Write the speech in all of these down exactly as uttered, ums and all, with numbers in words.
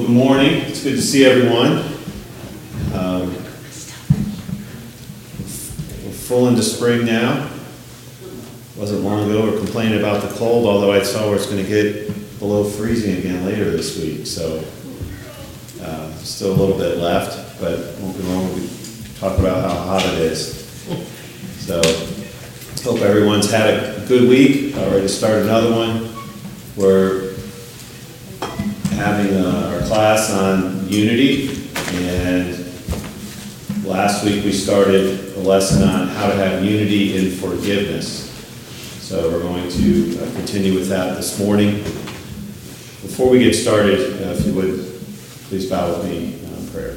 Well, good morning. It's good to see everyone. Um, we're full into spring now. Wasn't long ago we were complaining about the cold, although I saw it's going to get below freezing again later this week. So uh, still a little bit left, but won't be long. We talk about how hot it is. So hope everyone's had a good week. Already started another one. We're having uh, our class on unity, and last week we started a lesson on how to have unity in forgiveness. So we're going to uh, continue with that this morning. Before we get started, uh, if you would, please bow with me in prayer.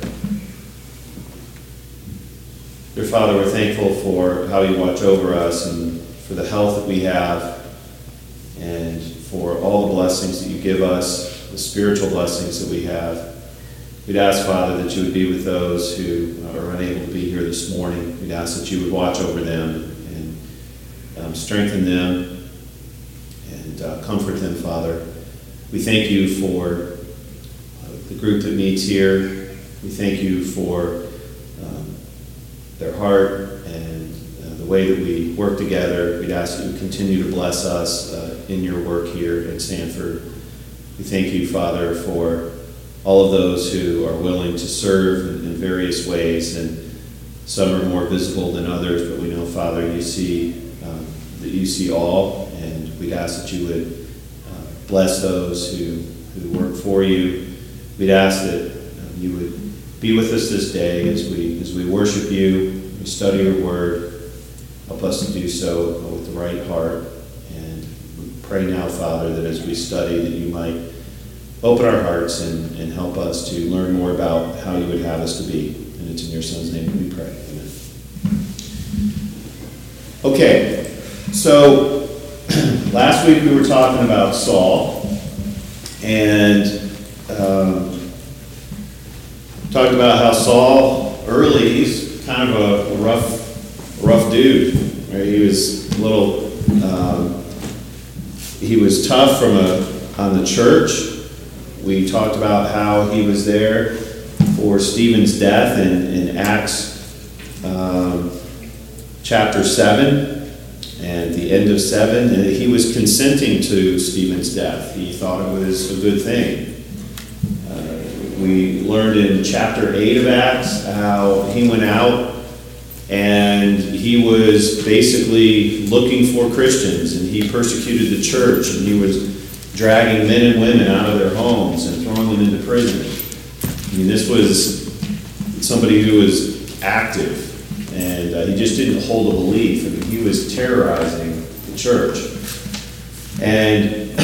Dear Father, we're thankful for how you watch over us and for the health that we have and for all the blessings that you give us, the spiritual blessings that we have. We'd ask, Father, that you would be with those who are unable to be here this morning. We'd ask that you would watch over them and um, strengthen them and uh, comfort them, Father. We thank you for uh, the group that meets here. We thank you for um, their heart and uh, the way that we work together. We'd ask that you would continue to bless us uh, in your work here at Sanford. We thank you, Father, for all of those who are willing to serve in, in various ways, and some are more visible than others, but we know, Father, you see um, that you see all, and we'd ask that you would uh, bless those who, who work for you. We'd ask that um, you would be with us this day as we as we worship you, we study your word. Help us to do so with the right heart. Pray now, Father, that as we study, that you might open our hearts and, and help us to learn more about how you would have us to be. And it's in your Son's name that we pray. Amen. Okay, so last week we were talking about Saul, and um, talked about how Saul, early, he's kind of a, a rough, rough dude. Right? He was a little... Um, He was tough from a, on the church. We talked about how he was there for Stephen's death in, in Acts um, chapter seven and the end of seven. And he was consenting to Stephen's death. He thought it was a good thing. Uh, we learned in chapter eight of Acts how he went out and he was basically looking for Christians, and he persecuted the church, and he was dragging men and women out of their homes and throwing them into prison. I mean, this was somebody who was active, and uh, he just didn't hold a belief. I mean, he was terrorizing the church. And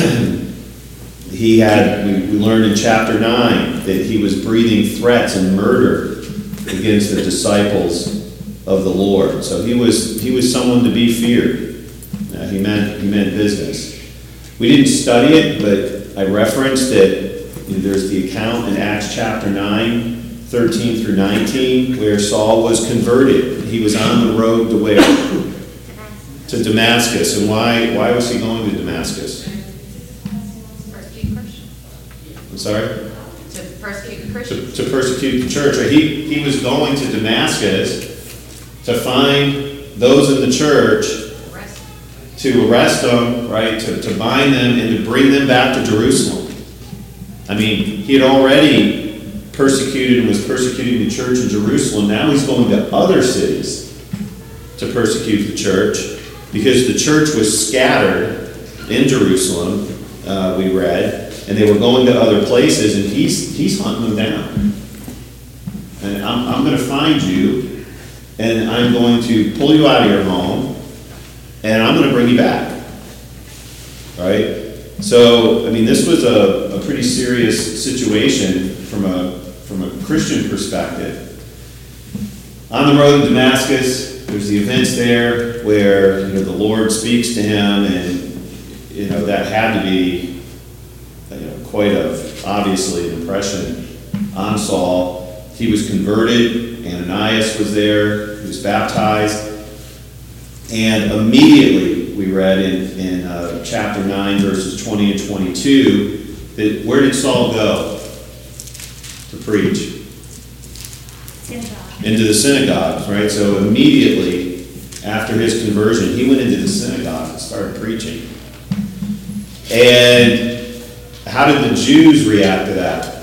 he had, we, we learned in chapter nine that he was breathing threats and murder against the disciples of the Lord. So he was he was someone to be feared. Uh, he meant he meant business. We didn't study it, but I referenced that you know, there's the account in Acts chapter nine, thirteen through nineteen, where Saul was converted. He was on the road to where? To Damascus. And why why was he going to Damascus? Persecute Christians. I'm sorry? To persecute the Christians. To, to persecute the church. Right? He he was going to Damascus to find those in the church, Arrest. to arrest them, right, to, to bind them and to bring them back to Jerusalem. I mean, he had already persecuted and was persecuting the church in Jerusalem. Now he's going to other cities to persecute the church because the church was scattered in Jerusalem, uh, we read, and they were going to other places, and he's, he's hunting them down. And I'm, I'm going to find you, and I'm going to pull you out of your home, and I'm going to bring you back. Right? So, I mean, this was a, a pretty serious situation from a from a Christian perspective. On the road to Damascus, there's the events there where you know the Lord speaks to him, and you know that had to be you know quite of obviously an impression on Saul. He was converted. Ananias was there. He was baptized. And immediately, we read in, in uh, chapter nine, verses twenty and twenty-two, that where did Saul go? preach? Synagogue. Into the synagogues, right? So immediately after his conversion, he went into the synagogue and started preaching. And how did the Jews react to that?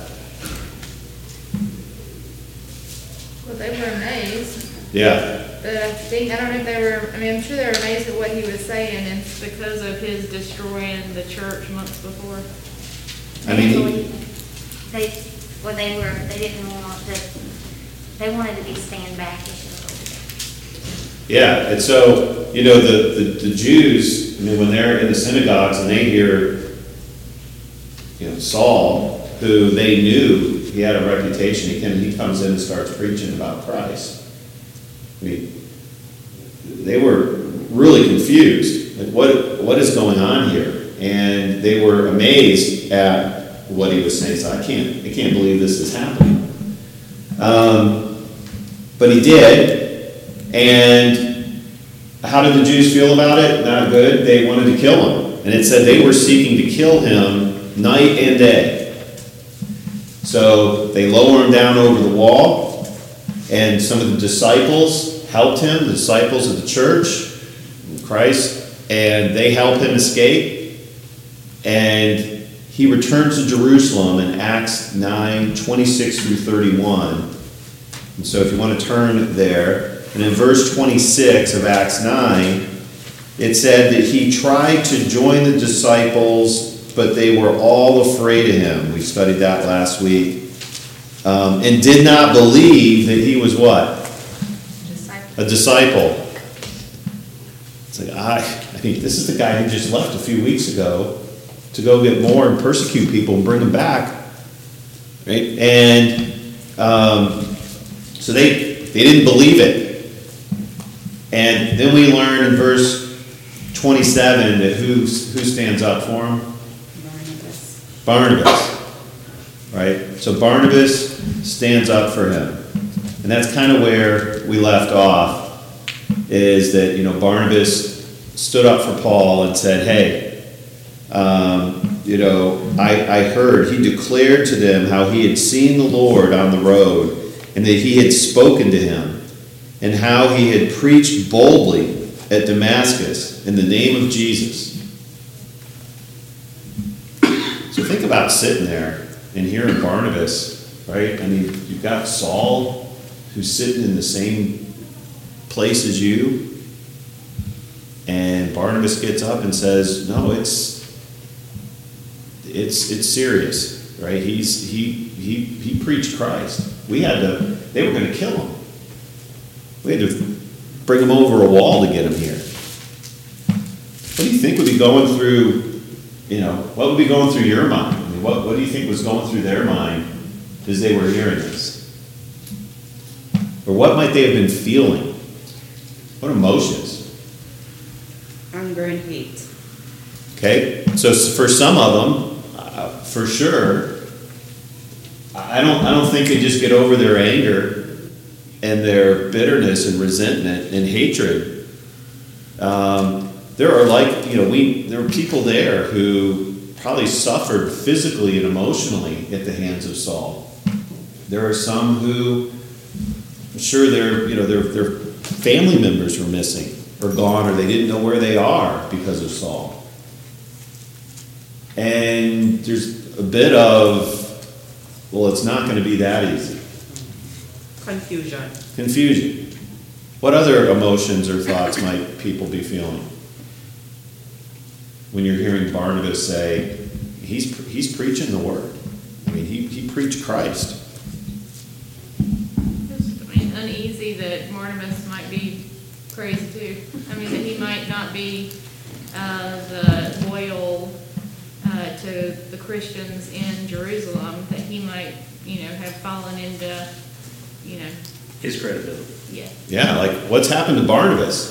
Well, they were amazed, Yeah. but I think, I don't know if they were, I mean, I'm sure they were amazed at what he was saying, and it's because of his destroying the church months before. I mean, he- They, well, they were, they didn't want to, they wanted to be stand back issue a little bit. yeah, and so, you know, the, the, the Jews, I mean, when they're in the synagogues and they hear, you know, Saul, who they knew he had a reputation, he, can, he comes in and starts preaching about Christ. I mean, they were really confused. Like, what, what is going on here? And they were amazed at what he was saying. So I can't, I can't believe this is happening. Um, but he did. And how did the Jews feel about it? Not good. They wanted to kill him. And it said they were seeking to kill him night and day. So they lower him down over the wall, and some of the disciples helped him, the disciples of the church, Christ, and they help him escape. And he returns to Jerusalem in Acts nine, twenty-six through thirty-one. And so if you want to turn there, and in verse twenty-six of Acts nine, it said that he tried to join the disciples, but they were all afraid of him. We studied that last week. Um, and did not believe that he was what? Disciple. A disciple. It's like, I, I mean, this is the guy who just left a few weeks ago to go get more and persecute people and bring them back. Right? And um, so they, they didn't believe it. And then we learn in verse twenty-seven that who, who stands up for him? Barnabas. Barnabas, right? So Barnabas stands up for him. And that's kind of where we left off, is that, you know, Barnabas stood up for Paul and said, hey, um, you know, I, I heard, he declared to them how he had seen the Lord on the road and that he had spoken to him and how he had preached boldly at Damascus in the name of Jesus. So think about sitting there and hearing Barnabas, right? I mean, you've got Saul, who's sitting in the same place as you, and Barnabas gets up and says, no, it's it's it's serious, right? He's he he he preached Christ. We had to, they were going to kill him. We had to bring him over a wall to get him here. What do you think would be going through, you know, what would be going through your mind? I mean, what, what do you think was going through their mind as they were hearing this? Or what might they have been feeling? What emotions? Anger and hate. Okay, so for some of them, uh, for sure, I don't, I don't think they just get over their anger and their bitterness and resentment and hatred. Um, there are like, you know, we there were people there who probably suffered physically and emotionally at the hands of Saul. There are some who, I'm sure their, you know, their their family members were missing or gone, or they didn't know where they are because of Saul. And there's a bit of, well, it's not going to be that easy. Confusion. Confusion. What other emotions or thoughts might people be feeling when you're hearing Barnabas say, he's he's preaching the word? I mean, he, he preached Christ. Just, I mean, uneasy that Barnabas might be crazy too. I mean, that he might not be uh, the loyal uh, to the Christians in Jerusalem, that he might, you know, have fallen into, you know, His credibility. yeah. Yeah, like what's happened to Barnabas?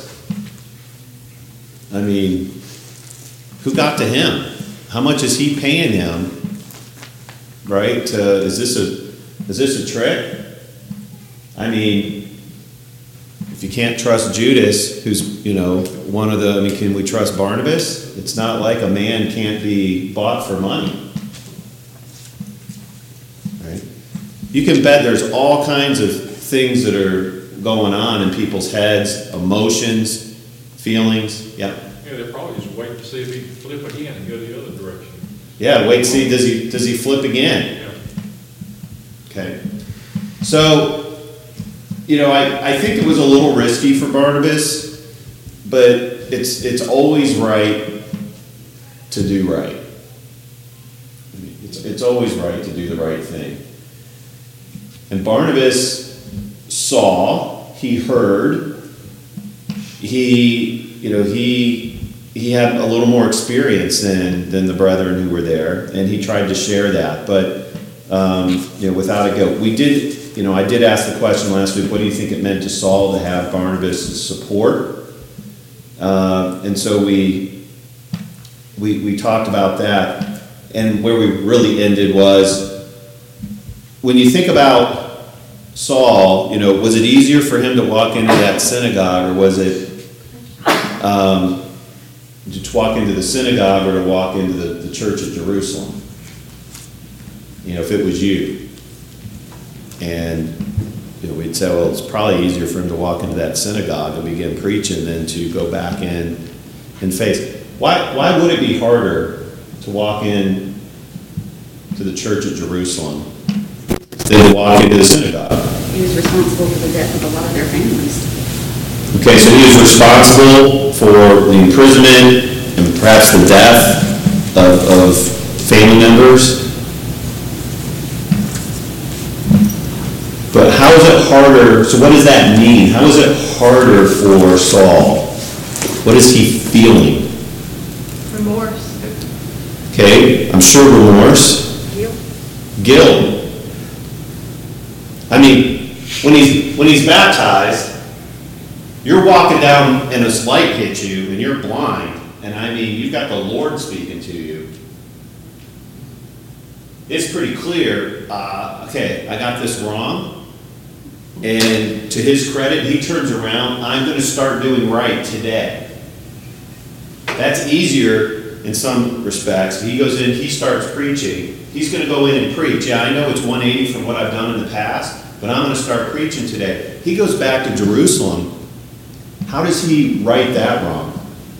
I mean, who got to him? How much is he paying him? Right? Uh, is this a is this a trick? I mean, if you can't trust Judas, who's, you know, one of the, I mean, can we trust Barnabas? It's not like a man can't be bought for money. Right? you can bet there's all kinds of things that are going on in people's heads, emotions, feelings, yeah. Yeah, they're probably just waiting to see if he can flip again and go the other direction. Yeah, wait, see, does he, does he flip again? Yeah. Okay. So, you know, I, I think it was a little risky for Barnabas, but it's, it's always right to do right. It's, it's always right to do the right thing. And Barnabas saw, he heard, he, you know, he, he had a little more experience than, than the brethren who were there, and he tried to share that, but, um, you know, without a guilt. We did, you know, I did ask the question last week, what do you think it meant to Saul to have Barnabas' support? Uh, and so we, we, we talked about that, and where we really ended was, when you think about Saul, you know, was it easier for him to walk into that synagogue, or was it um, to walk into the synagogue, or to walk into the, the church of Jerusalem? You know, if it was you. And, you know, we'd say, well, it's probably easier for him to walk into that synagogue and begin preaching than to go back in and face. Why, why would it be harder to walk in to the church of Jerusalem than to walk into the synagogue? He was responsible for the death of a lot of their families. Okay, so he was responsible for the imprisonment and perhaps the death of, of family members. But how is it harder, so what does that mean? How is it harder for Saul? What is he feeling? Remorse. Okay, I'm sure remorse. Guilt. Guilt. I mean, when he's, when he's baptized, you're walking down and this light hits you and you're blind, and I mean, you've got the Lord speaking to you. It's pretty clear, uh, okay, I got this wrong. And to his credit, he turns around, I'm going to start doing right today. That's easier in some respects. He goes in, he starts preaching. He's going to go in and preach. Yeah, I know it's one eighty from what I've done in the past, but I'm going to start preaching today. He goes back to Jerusalem. How does he right that wrong?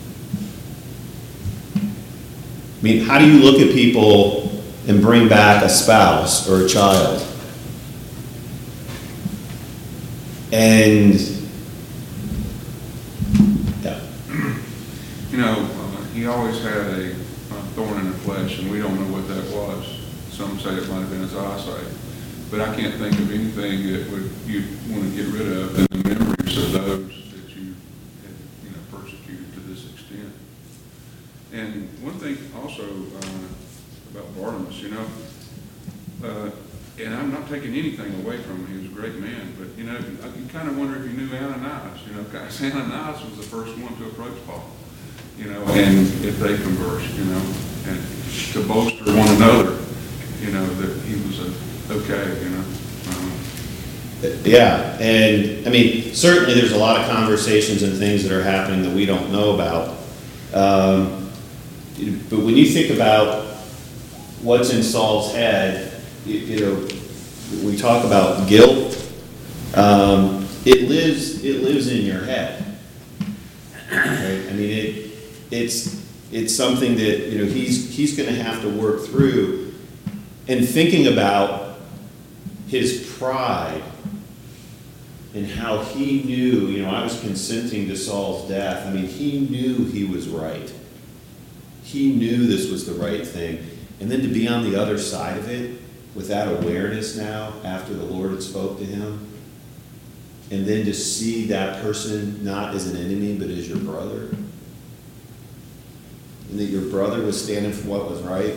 I mean, how do you look at people and bring back a spouse or a child? And, yeah. You know, uh, he always had a, a thorn in the flesh, and we don't know what that was. Some say it might have been his eyesight. But I can't think of anything that would you want to get rid of than the memories of those that you had, you know, persecuted to this extent. And one thing also uh, about Barnabas, you know, uh, and I'm not taking anything away from him. He was a great man, but you know, I can kind of wonder if he knew Ananias. You know, because Ananias was the first one to approach Paul. You know, and if they conversed, you know, and to bolster one another, you know, that he was a, okay, you know. Um, Yeah, and I mean, certainly there's a lot of conversations and things that are happening that we don't know about. Um, but when you think about what's in Saul's head, you, you know, we talk about guilt. Um, it lives. It lives in your head. Right? I mean, it. It's. It's something that you know he's he's going to have to work through, and thinking about his pride and how he knew. You know, I was consenting to Saul's death. I mean, he knew he was right. He knew this was the right thing, and then to be on the other side of it with that awareness now, after the Lord had spoke to him, and then to see that person not as an enemy but as your brother, and that your brother was standing for what was right,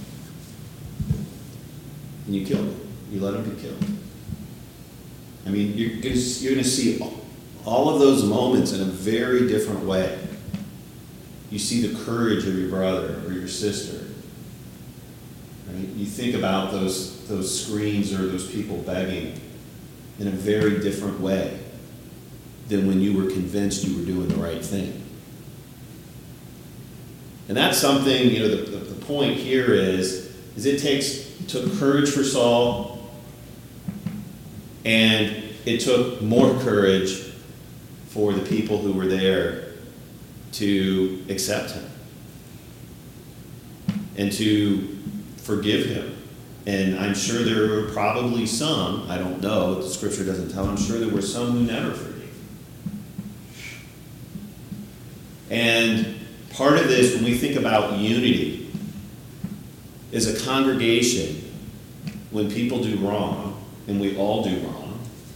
and you killed him. You let him be killed. I mean, you're going to, you're going to see all of those moments in a very different way. You see the courage of your brother or your sister. Right? You think about those, those screens or those people begging in a very different way than when you were convinced you were doing the right thing. And that's something, you know, the, the, the point here is, is it takes, it took courage for Saul, And it took more courage for the people who were there to accept him and to forgive him. And I'm sure there were probably some, I don't know, the scripture doesn't tell, I'm sure there were some who never forgave. And part of this, when we think about unity, is a congregation, when people do wrong, and we all do wrong,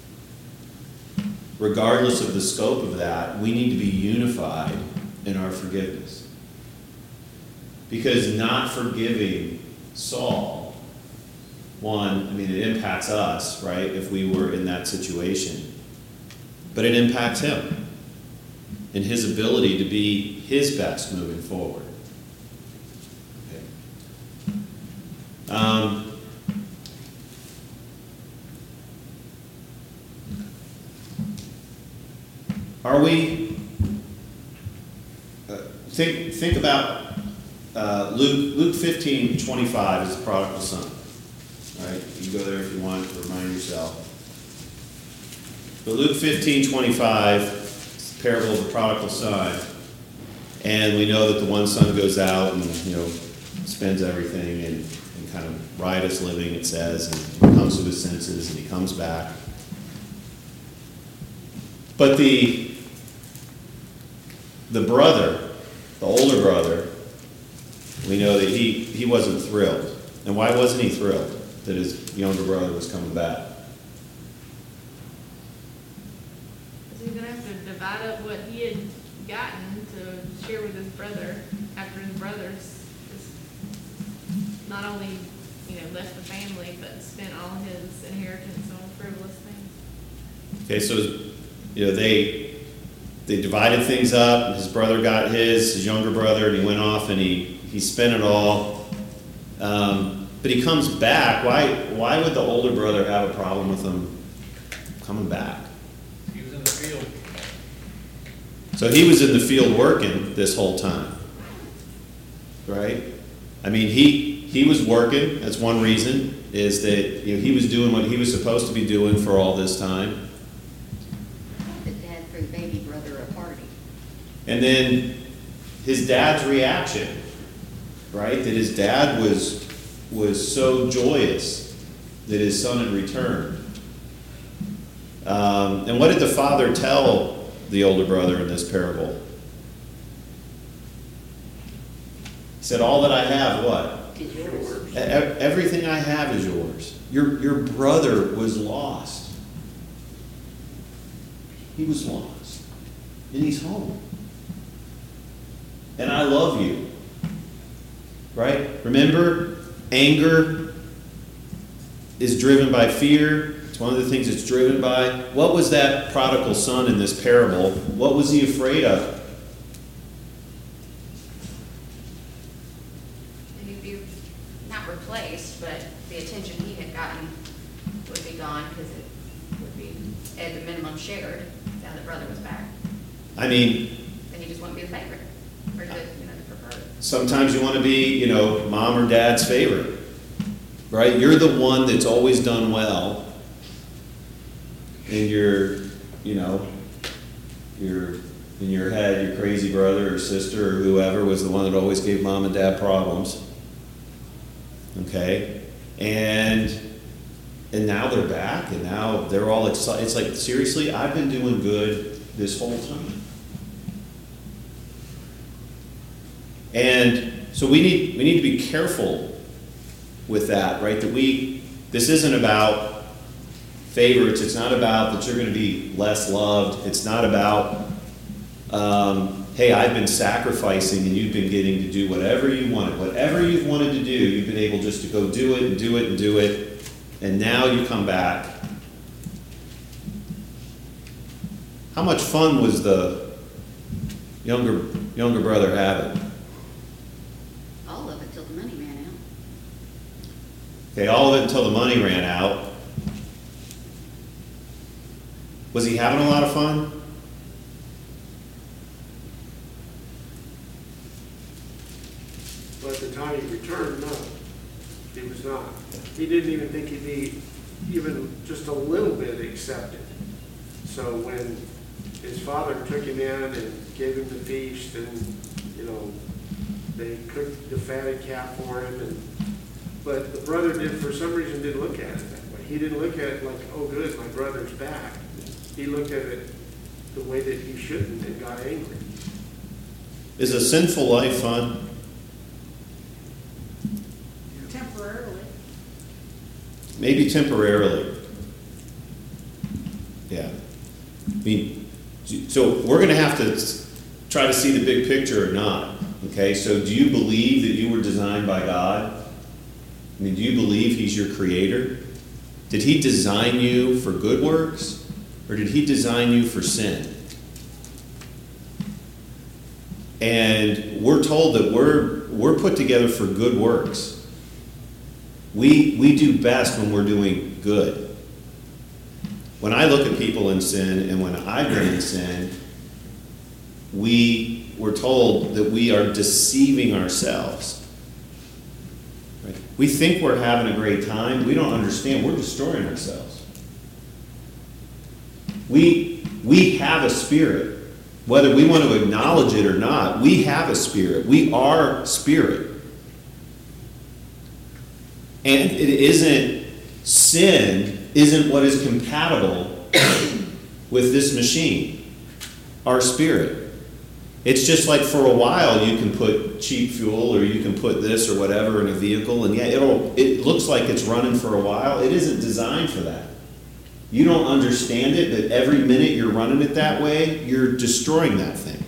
regardless of the scope of that, we need to be unified in our forgiveness. Because not forgiving Saul, one, I mean, it impacts us, right, if we were in that situation. But it impacts him and his ability to be his best moving forward. Okay. Um, Are we, uh, think, think about uh, Luke, Luke fifteen twenty-five is the prodigal son. All right, you can go there if you want to remind yourself. But Luke fifteen twenty-five, parable of the prodigal son, and we know that the one son goes out and, you know, spends everything and, and kind of riotous living, it says, and he comes to his senses and he comes back. But the The brother, the older brother, we know that he, he wasn't thrilled. And why wasn't he thrilled that his younger brother was coming back? Because he's gonna have to divide up what he had gotten to share with his brother after his brothers just not only, you know, left the family, but spent all his inheritance on frivolous things. Okay, so, you know, they they divided things up, and his brother got his, his younger brother, and he went off and he, he spent it all. Um, but he comes back. Why, why would the older brother have a problem with him coming back? He was in the field. So he was in the field working this whole time, right? I mean, he he was working. That's one reason, is that, you know, he was doing what he was supposed to be doing for all this time. The dad threw baby brother a party. And then his dad's reaction, right? That his dad was was so joyous that his son had returned. Um, and what did the father tell the older brother in this parable? He said, all that I have, what? Is yours. E- Everything I have is yours. Your, your brother was lost. He was lost. And he's home. And I love you. Right? Remember, anger is driven by fear. It's one of the things it's driven by. What was that prodigal son in this parable? What was he afraid of? He'd be not replaced, but the attention he had gotten would be gone because it would be at the minimum shared now that brother was back. I mean, Then he just wouldn't be the favorite or the, you know, the preferred. sometimes you want to be, you know, mom or dad's favorite. Right? You're the one that's always done well. And you're, you know, you're in your head, your crazy brother or sister or whoever was the one that always gave mom and dad problems. Okay? And and now they're back, and now they're all excited. It's like, seriously, I've been doing good this whole time. And so we need we need to be careful with that, right? That we, this isn't about favorites. It's not about that you're going to be less loved. It's not about, um, hey, I've been sacrificing and you've been getting to do whatever you wanted. Whatever you've wanted to do, you've been able just to go do it and do it and do it. And now you come back. How much fun was the younger younger brother having? All of it till the money ran out. Okay, all of it until the money ran out. Was he having a lot of fun? But at the time he returned, no, he was not. He didn't even think he'd be even just a little bit accepted. So when his father took him in and gave him the feast, and, you know, they cooked the fatted calf for him, and, but the brother did, for some reason, didn't look at it that way. He didn't look at it like, oh good, my brother's back. He looked at it the way that he shouldn't and got angry. Is a sinful life fun? Temporarily. Maybe temporarily. Yeah. I mean, so we're going to have to try to see the big picture or not. Okay, so do you believe that you were designed by God? I mean, do you believe He's your creator? Did He design you for good works, or did He design you for sin? And we're told that we're we're put together for good works. We we do best when we're doing good. When I look at people in sin, and when I've been in sin, we were told that we are deceiving ourselves. Right? We think we're having a great time. We don't understand. We're destroying ourselves. We we have a spirit. Whether we want to acknowledge it or not, we have a spirit. We are spirit. And it isn't, sin isn't what is compatible with this machine, our spirit. It's just like for a while you can put cheap fuel or you can put this or whatever in a vehicle, and yeah, it'll, it looks like it's running for a while. It isn't designed for that. You don't understand it, but every minute you're running it that way, you're destroying that thing.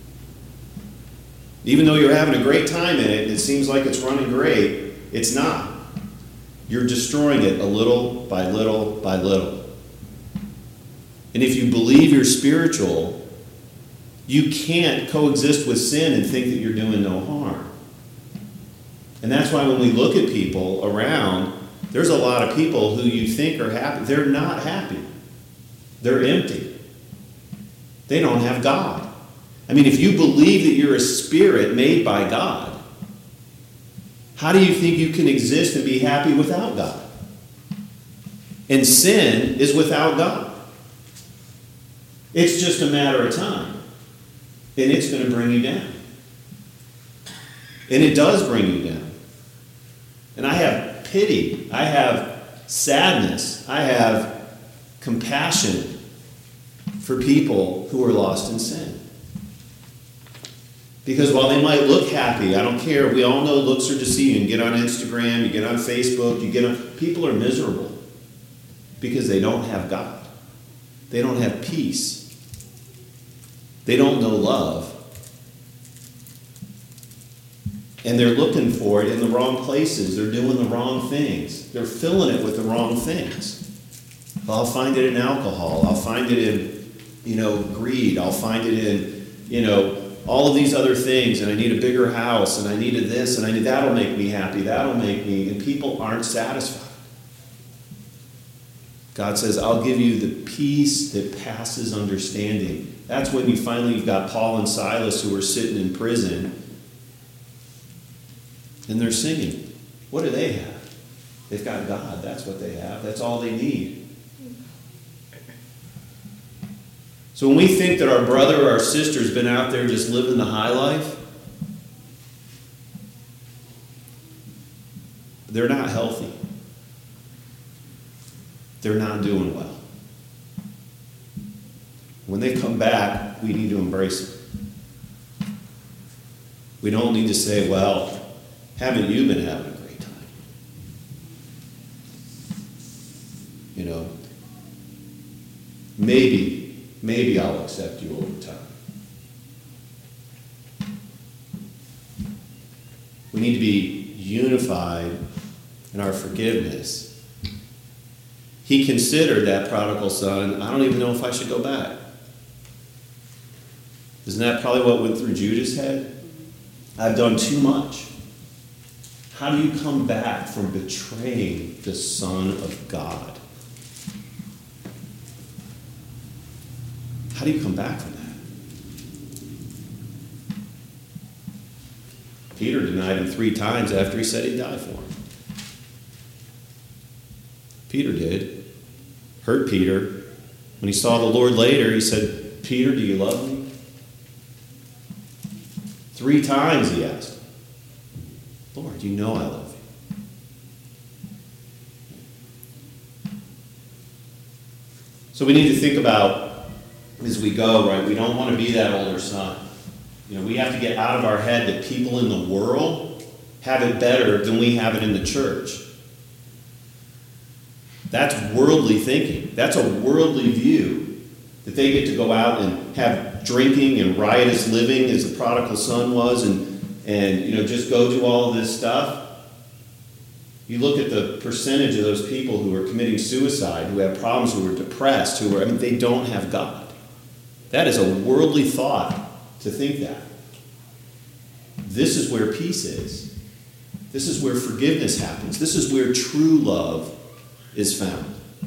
Even though you're having a great time in it, and it seems like it's running great, it's not. You're destroying it a little by little by little. And if you believe you're spiritual, you can't coexist with sin and think that you're doing no harm. And that's why when we look at people around, there's a lot of people who you think are happy. They're not happy. They're empty. They don't have God. I mean, if you believe that you're a spirit made by God, how do you think you can exist and be happy without God? And sin is without God. It's just a matter of time. And it's going to bring you down. And it does bring you down. And I have pity, I have sadness, I have compassion for people who are lost in sin. Because while they might look happy, I don't care, we all know looks are deceiving. You get on Instagram, you get on Facebook, you get on, people are miserable because they don't have God. They don't have peace. They don't know love. And they're looking for it in the wrong places. They're doing the wrong things. They're filling it with the wrong things. I'll find it in alcohol. I'll find it in, you know, greed. I'll find it in, you know, all of these other things. And I need a bigger house. And I needed this. And I need, that'll make me happy. That'll make me. And people aren't satisfied. God says, I'll give you the peace that passes understanding. That's when you finally, you've got Paul and Silas who are sitting in prison. And they're singing. What do they have? They've got God. That's what they have. That's all they need. So when we think that our brother or our sister's been out there just living the high life, they're not healthy. They're not doing well. When they come back, we need to embrace it. We don't need to say, well, haven't you been having a great time? You know, maybe, maybe I'll accept you over time. We need to be unified in our forgiveness. He considered that prodigal son, I don't even know if I should go back. Isn't that probably what went through Judas' head? I've done too much. How do you come back from betraying the Son of God? How do you come back from that? Peter denied him three times after he said he'd die for him. Peter did. Hurt Peter. When he saw the Lord later, he said, Peter, do you love me? Three times he asked, Lord, you know I love you. So we need to think about as we go, right? We don't want to be that older son. You know, we have to get out of our head that people in the world have it better than we have it in the church. That's worldly thinking. That's a worldly view, that they get to go out and have drinking and riotous living as the prodigal son was, and, and you know, just go do all of this stuff. You look at the percentage of those people who are committing suicide, who have problems, who are depressed, who are, I mean, they don't have God. That is a worldly thought to think that. This is where peace is. This is where forgiveness happens. This is where true love is found.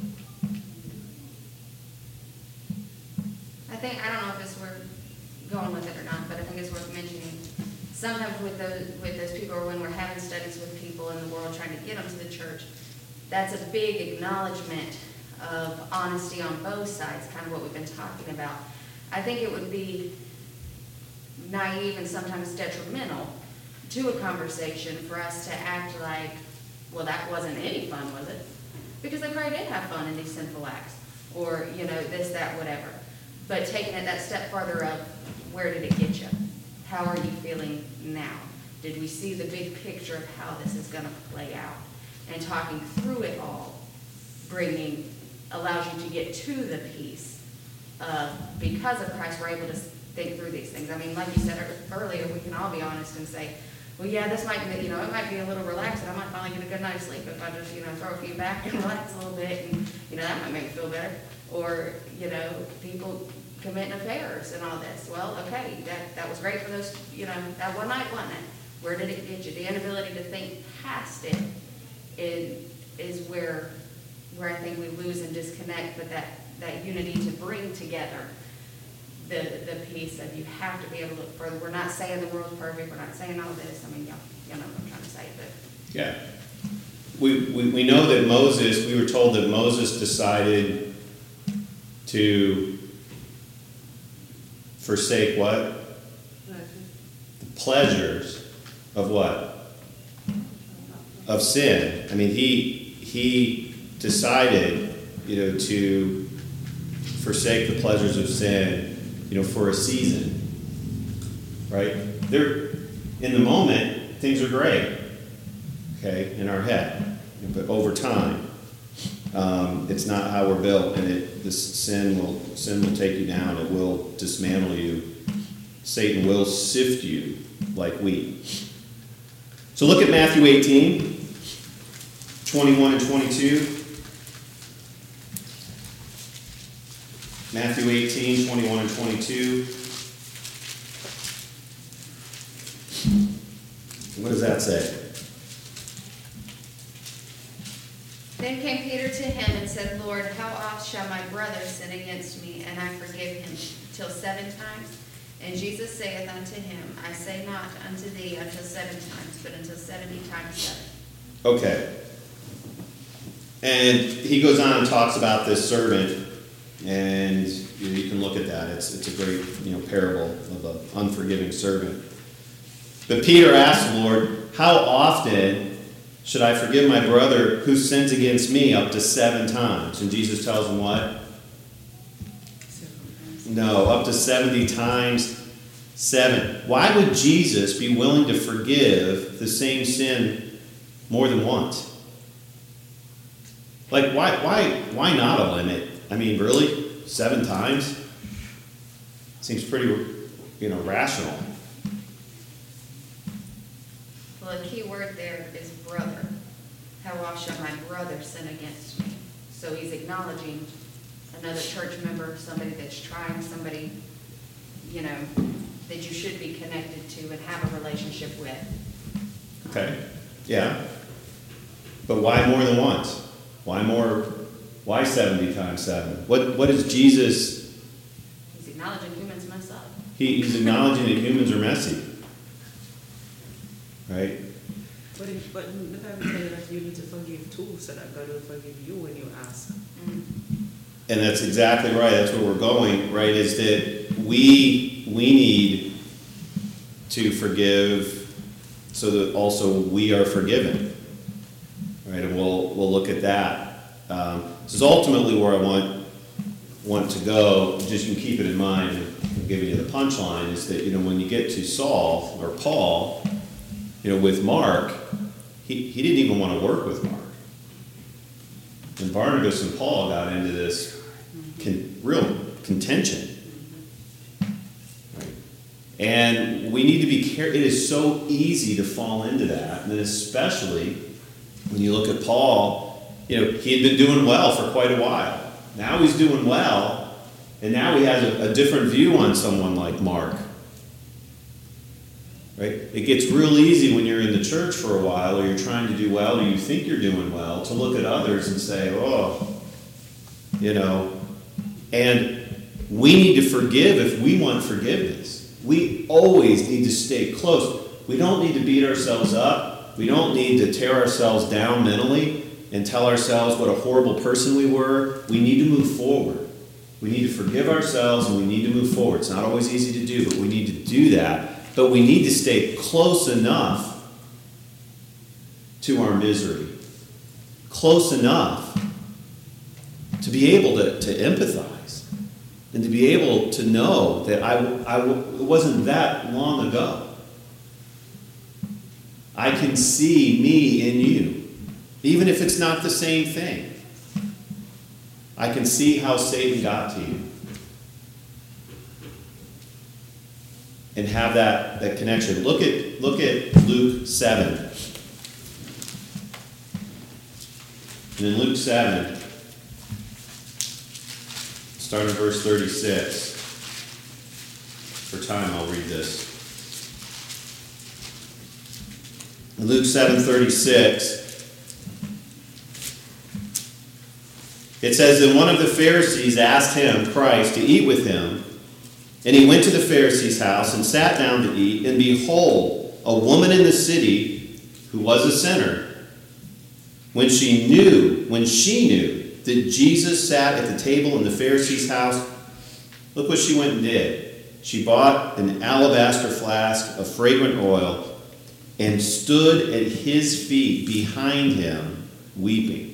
I think, I don't know if it's worth going with it or not, but I think it's worth mentioning. Sometimes with those, with those people, or when we're having studies with people in the world trying to get them to the church, that's a big acknowledgement of honesty on both sides, kind of what we've been talking about. I think it would be naive and sometimes detrimental to a conversation for us to act like, well, that wasn't any fun, was it? Because they probably did have fun in these sinful acts, or, you know, this, that, whatever. But taking it that step farther up, where did it get you? How are you feeling now? Did we see the big picture of how this is going to play out? And talking through it all, bringing, allows you to get to the peace. Uh, because of Christ, we're able to think through these things. I mean, like you said earlier, we can all be honest and say, well, yeah, this might be, you know, it might be a little relaxing. I might finally get a good night's sleep if I just, you know, throw a few back and relax a little bit, and, you know, that might make me feel better. Or, you know, people committing affairs and all this. Well, okay, that, that was great for those, you know, that one night, wasn't it? Where did it get you? The inability to think past it is, is where, where I think we lose and disconnect, but that, that unity to bring together the, the piece of you have to be able to look further. We're not saying the world's perfect. We're not saying all this. I mean, y'all, y'all know what I'm trying to say, but. Yeah. We, we, we know that Moses, we were told that Moses decided to forsake what? The pleasures of what? Of sin. I mean, he, he decided, you know, to forsake the pleasures of sin, you know, for a season, right? There, in the moment, things are great, okay, in our head, but over time, um, it's not how we're built, and it, this sin will sin will take you down. It will dismantle you. Satan will sift you like wheat. So look at Matthew eighteen, twenty-one and twenty-two. Matthew eighteen, twenty-one and twenty-two. What does that say? Then came Peter to him and said, Lord, how oft shall my brother sin against me, and I forgive him? Till seven times? And Jesus saith unto him, I say not unto thee until seven times, but until seventy times seven. Okay. And he goes on and talks about this servant, and you know, you can look at that. It's it's a great, you know, parable of an unforgiving servant. But Peter asked the Lord, how often should I forgive my brother who sins against me? Up to seven times. And Jesus tells him what? No, up to seventy times seven. Why would Jesus be willing to forgive the same sin more than once? Like, why, why, why not a limit? I mean, really? Seven times? Seems pretty, you know, rational. Well, the key word there is brother. How oft shall my brother sin against me? So he's acknowledging another church member, somebody that's trying, somebody, you know, that you should be connected to and have a relationship with. Okay, yeah. But why more than once? Why more, why seventy times seven? What, what is Jesus? He's acknowledging humans mess up. He, he's acknowledging that humans are messy. Right? But, if, but the Bible tells you that you need to forgive too, so that God will forgive you when you ask. And that's exactly right. That's where we're going, right? Is that we we need to forgive so that also we are forgiven, right? And we'll we'll look at that. Um, this is ultimately where I want want to go. Just you can keep it in mind. I'm giving you the punchline is that, you know, when you get to Saul or Paul, you know, with Mark, he, he didn't even want to work with Mark. And Barnabas and Paul got into this con, real contention. Right? And we need to be careful. It is so easy to fall into that. And then especially when you look at Paul, you know, he had been doing well for quite a while. Now he's doing well. And now he has a, a different view on someone like Mark. Right? It gets real easy when you're in the church for a while, or you're trying to do well, or you think you're doing well, to look at others and say, oh, you know. And we need to forgive if we want forgiveness. We always need to stay close. We don't need to beat ourselves up. We don't need to tear ourselves down mentally and tell ourselves what a horrible person we were. We need to move forward. We need to forgive ourselves and we need to move forward. It's not always easy to do, but we need to do that. But we need to stay close enough to our misery. Close enough to be able to, to empathize and to be able to know that I, I, it wasn't that long ago. I can see me in you, even if it's not the same thing. I can see how Satan got to you. And have that, that connection. Look at, look at Luke seven. And in Luke seven, start in verse thirty-six. For time, I'll read this. In Luke seven thirty-six, it says, "Then one of the Pharisees asked him, Christ, to eat with him. And he went to the Pharisee's house and sat down to eat. And behold, a woman in the city who was a sinner, when she knew, when she knew that Jesus sat at the table in the Pharisee's house, look what she went and did. She bought an alabaster flask of fragrant oil and stood at his feet behind him, weeping."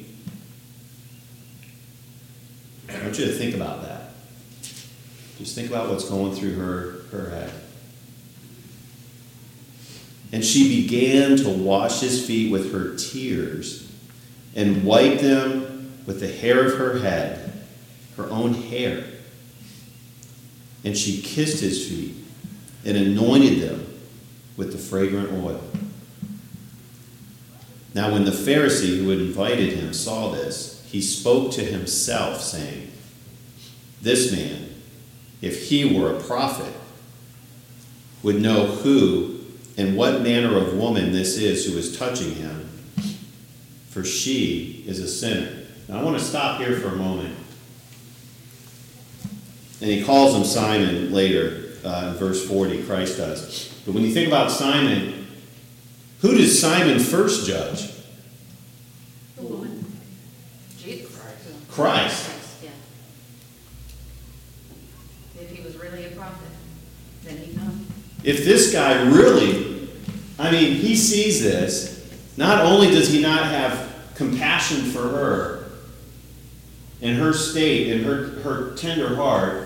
I want you to think about that. Just think about what's going through her, her head. "And she began to wash his feet with her tears and wiped them with the hair of her head, her own hair. And she kissed his feet and anointed them with the fragrant oil. Now when the Pharisee who had invited him saw this, he spoke to himself, saying, 'This man, if he were a prophet, would know who and what manner of woman this is who is touching him, for she is a sinner.'" Now I want to stop here for a moment. And he calls him Simon later, uh, in verse forty, Christ does. But when you think about Simon, who does Simon first judge? The woman. Jesus. Christ. Yeah. If he was really a prophet, then he'd know. If this guy really, I mean, he sees this, not only does he not have compassion for her in her state, in her, her tender heart,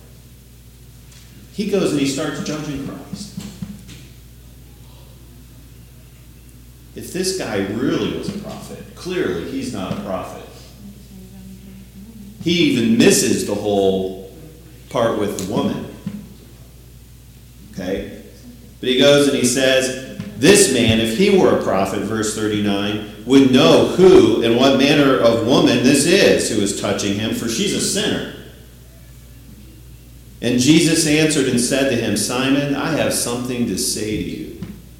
he goes and he starts judging Christ. If this guy really was a prophet, clearly he's not a prophet. He even misses the whole part with the woman. Okay? But he goes and he says, "This man, if he were a prophet," verse thirty-nine, "would know who and what manner of woman this is who is touching him, for she's a sinner." And Jesus answered and said to him, "Simon, I have something to say to you."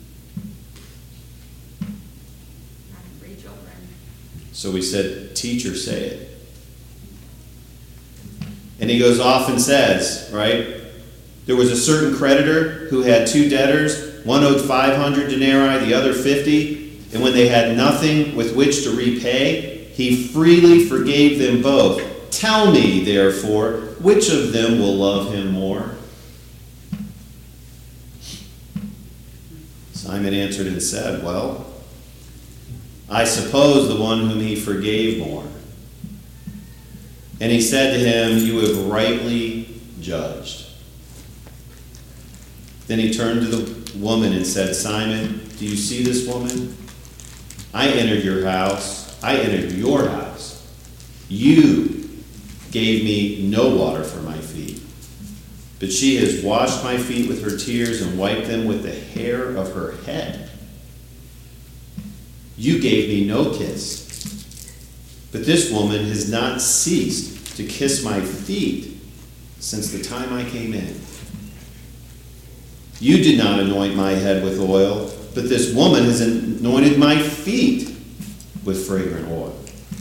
I can reach over him. So he said, "Teacher, say it." And he goes off and says, right? "There was a certain creditor who had two debtors. One owed five hundred denarii, the other fifty. And when they had nothing with which to repay, he freely forgave them both. Tell me, therefore, which of them will love him more? Simon answered and said, well, I suppose the one whom he forgave more. And he said to him, you have rightly judged. Then he turned to the woman and said, Simon, do you see this woman? I entered your house. I entered your house. You gave me no water for my feet, but she has washed my feet with her tears and wiped them with the hair of her head. You gave me no kiss, but this woman has not ceased to kiss my feet since the time I came in. You did not anoint my head with oil, but this woman has anointed my feet with fragrant oil.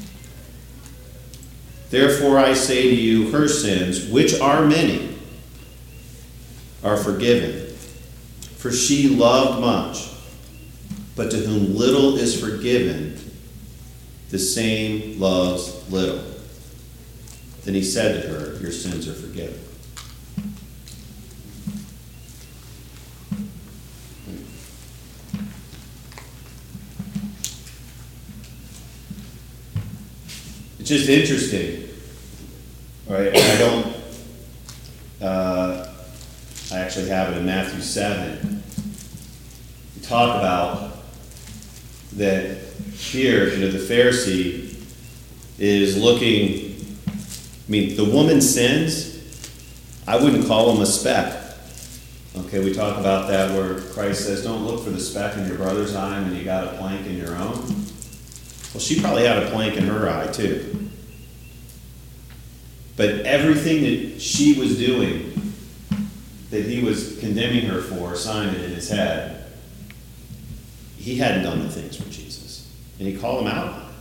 Therefore I say to you, her sins, which are many, are forgiven. For she loved much, but to whom little is forgiven, the same loves little. Then he said to her, your sins are forgiven. It's just interesting, right? And I don't, uh, I actually have it in Matthew seven. We talk about that here, you know, the Pharisee is looking, I mean, the woman sins, I wouldn't call them a speck. Okay, we talk about that where Christ says, don't look for the speck in your brother's eye when you got a plank in your own. Well, she probably had a plank in her eye too. But everything that she was doing, that he was condemning her for, Simon, in his head, he hadn't done the things for Jesus. And he called him out on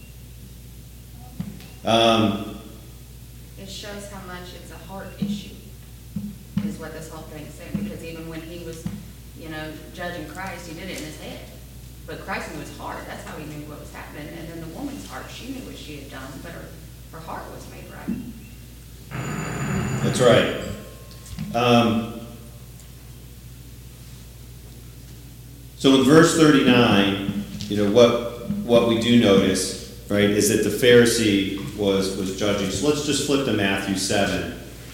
it. Um, It shows how much it's a heart issue, is what this whole thing is saying. Because even when he was, you know, judging Christ, he did it in his head. But Christ knew his heart. That's how he knew what was happening. And then the woman's heart, she knew what she had done, but her, her heart was made right. That's right. Um, so in verse thirty-nine, you know, what what we do notice, right, is that the Pharisee was, was judging. So let's just flip to Matthew seven.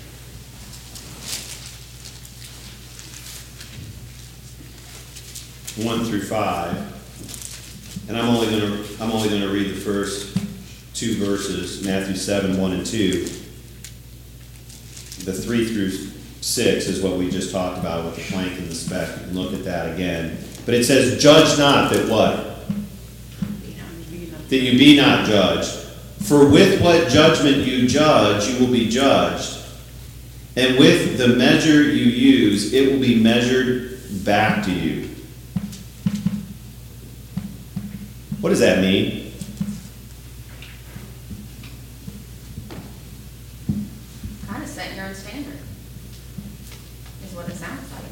one through five. And I'm only gonna I'm only gonna read the first two verses, Matthew seven, one and two. The three through six is what we just talked about with the plank and the speck. You can look at that again. But it says, judge not that what? That you be not judged. For with what judgment you judge, you will be judged. And with the measure you use, it will be measured back to you. What does that mean? Kind of set your own standard, is what it sounds like.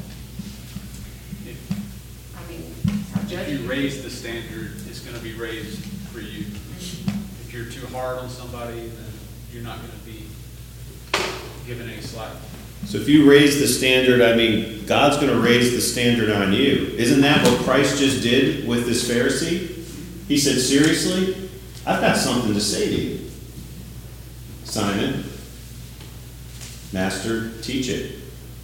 I mean, how If judging. you raise the standard, it's going to be raised for you. If you're too hard on somebody, then you're not going to be given any slack. So if you raise the standard, I mean, God's going to raise the standard on you. Isn't that what Christ just did with this Pharisee? He said, seriously, I've got something to say to you. Simon, Master, teach it.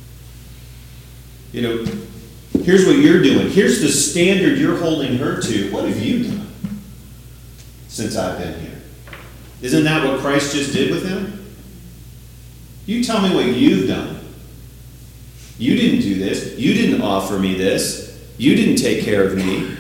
You know, here's what you're doing. Here's the standard you're holding her to. What have you done since I've been here? Isn't that what Christ just did with him? You tell me what you've done. You didn't do this. You didn't offer me this. You didn't take care of me.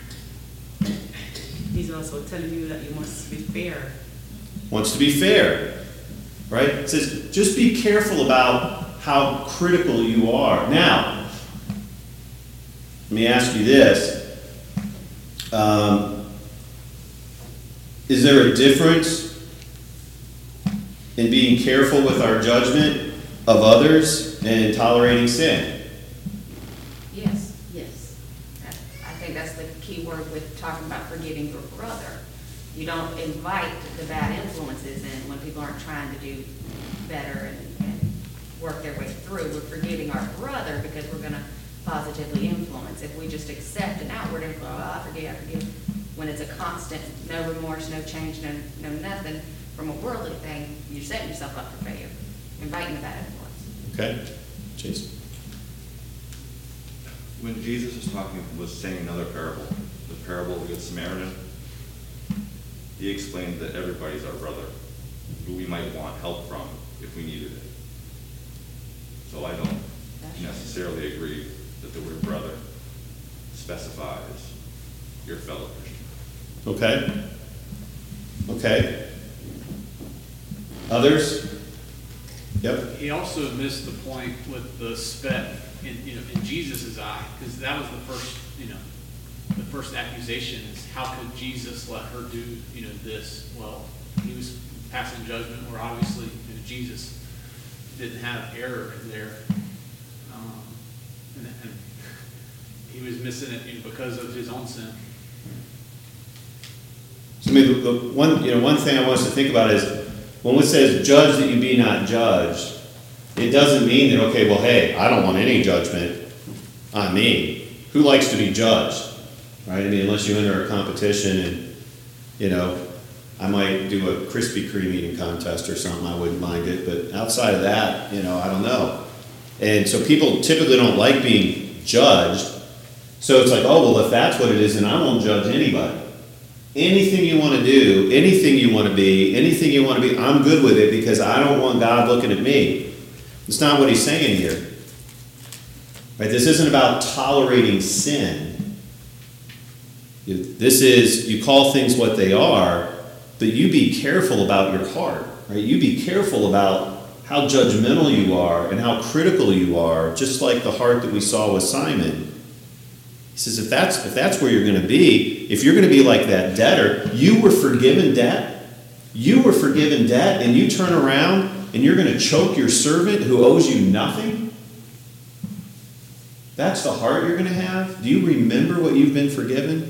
He's also telling you that you must be fair. Wants to be fair, right? It says, just be careful about how critical you are. Now, let me ask you this. Um, is there a difference in being careful with our judgment of others and tolerating sin? Yes, yes. I I think that's the key word with talking about forgiving your brother. You don't invite the bad influences in when people aren't trying to do better and, and work their way through. We're forgiving our brother because we're gonna positively influence. If we just accept an outward influence, oh, I forgive, I forgive, when it's a constant, no remorse, no change, no, no nothing, from a worldly thing, you're setting yourself up for failure, inviting the bad influence. Okay, Jason? When Jesus was talking, was saying another parable, the parable of the Good Samaritan, he explained that everybody's our brother, who we might want help from if we needed it. So I don't necessarily agree that the word brother specifies your fellow Christian. Okay. Okay. Others? Yep. He also missed the point with the speck in, you know, in Jesus' eye, because that was the first, you know, the first accusation is how could Jesus let her do, you know, this? Well, he was passing judgment where obviously, you know, Jesus didn't have error there. Um, and, and he was missing it, you know, because of his own sin. So I mean, the, the one, you know, one thing I want us to think about is when it says judge that you be not judged, it doesn't mean that, okay, well, hey, I don't want any judgment on me. Who likes to be judged? Right? I mean, unless you enter a competition and, you know, I might do a Krispy Kreme eating contest or something, I wouldn't mind it. But outside of that, you know, I don't know. And so people typically don't like being judged. So it's like, oh, well, if that's what it is, then I won't judge anybody. Anything you want to do, anything you want to be, anything you want to be, I'm good with it because I don't want God looking at me. It's not what he's saying here. Right? This isn't about tolerating sin. This is, you call things what they are, but you be careful about your heart. Right? You be careful about how judgmental you are and how critical you are, just like the heart that we saw with Simon. He says, if that's, if that's where you're going to be, if you're going to be like that debtor, you were forgiven debt, you were forgiven debt, and you turn around and you're going to choke your servant who owes you nothing? That's the heart you're going to have? Do you remember what you've been forgiven?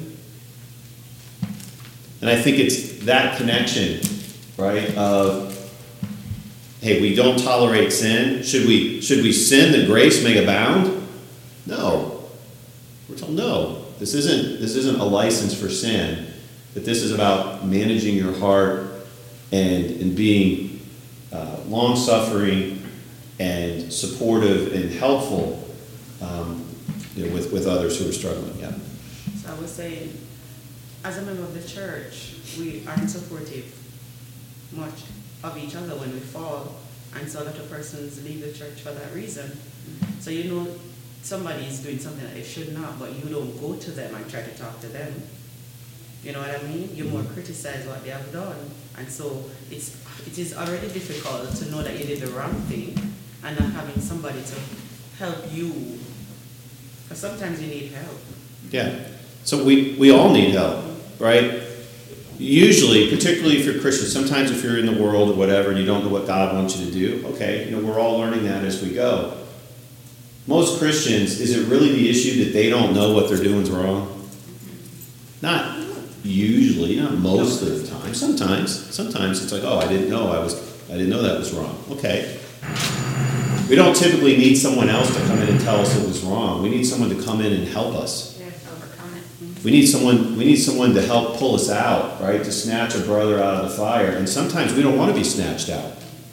And I think it's that connection, right, of, hey, we don't tolerate sin. Should we, should we sin that grace may abound? No. We're told no. This isn't, this isn't a license for sin. That this is about managing your heart and, and being uh, long-suffering and supportive and helpful um, you know, with, with others who are struggling. Yeah. So I was saying, as a member of the church, we aren't supportive much of each other when we fall, and so a lot of persons leave the church for that reason. Mm-hmm. So you know somebody is doing something that they should not, but you don't go to them and try to talk to them. You know what I mean? You more criticize what they have done, and so it's it is already difficult to know that you did the wrong thing, and not having somebody to help you, because sometimes you need help. Yeah. So we, we all need help, right? Usually, particularly if you're Christian, sometimes if you're in the world or whatever and you don't know what God wants you to do, okay, you know, we're all learning that as we go. Most Christians, is it really the issue that they don't know what they're doing is wrong? Not usually, not most of the time. Sometimes, sometimes it's like, oh, I didn't know I was, I didn't know that was wrong. Okay. We don't typically need someone else to come in and tell us it was wrong. We need someone to come in and help us. Yeah, overcome it. We need someone, we need someone to help pull us out, right? To snatch a brother out of the fire. And sometimes we don't want to be snatched out.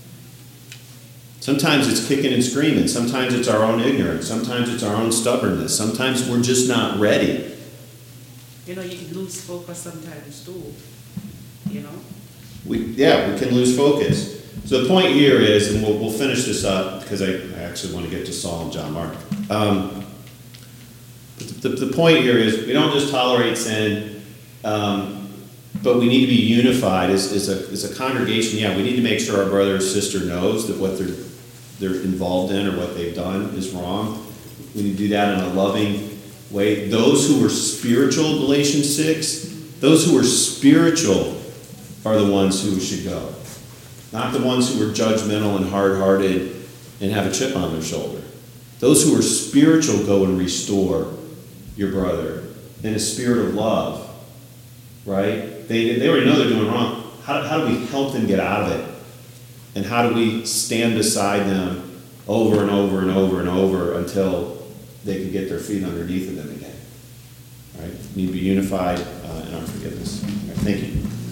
Sometimes it's kicking and screaming. Sometimes it's our own ignorance. Sometimes it's our own stubbornness. Sometimes we're just not ready. You know, you can lose focus sometimes too, you know? We, yeah, we can lose focus. So the point here is, and we'll, we'll finish this up because I, I actually want to get to Saul and John Mark. Um, but the, the, the point here is we don't just tolerate sin, um, but we need to be unified as, as, a, as a congregation. Yeah, we need to make sure our brother or sister knows that what they're, they're involved in or what they've done is wrong. We need to do that in a loving way. Those who are spiritual, Galatians six, those who are spiritual are the ones who should go. Not the ones who are judgmental and hard-hearted and have a chip on their shoulder. Those who are spiritual go and restore your brother in a spirit of love, right? They, they already know they're doing wrong. How, how do we help them get out of it? And how do we stand beside them over and over and over and over until they can get their feet underneath of them again? Right? We need to be unified uh, in our forgiveness. All right, thank you.